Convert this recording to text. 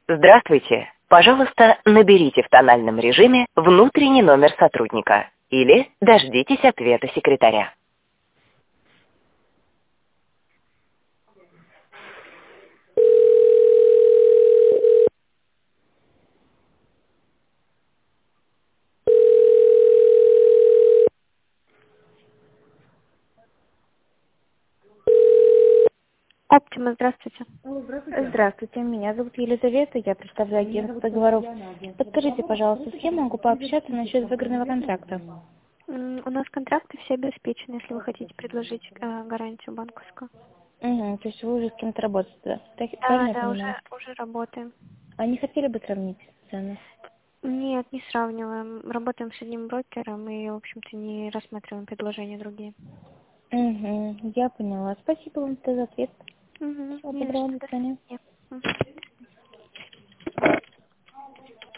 Здравствуйте. Пожалуйста, наберите в тональном режиме внутренний номер сотрудника или дождитесь ответа секретаря. Оптима, здравствуйте. Алло, здравствуйте. Здравствуйте, меня зовут Елизавета, я представляю агентство договоров. Подскажите, пожалуйста, с кем могу пообщаться насчет выгодного контракта? У нас контракты все обеспечены, если вы хотите предложить гарантию банковскую. Угу, то есть вы уже с кем-то работаете, да? Да, Правильно я да, понимаю? уже работаем. А не хотели бы сравнить цены? Нет, не сравниваем. Работаем с одним брокером и, в общем-то, не рассматриваем предложения другие. Угу, я поняла. Спасибо вам за ответ. Угу, Всего не за доброго, что, до до свидания. свидания. Мгм.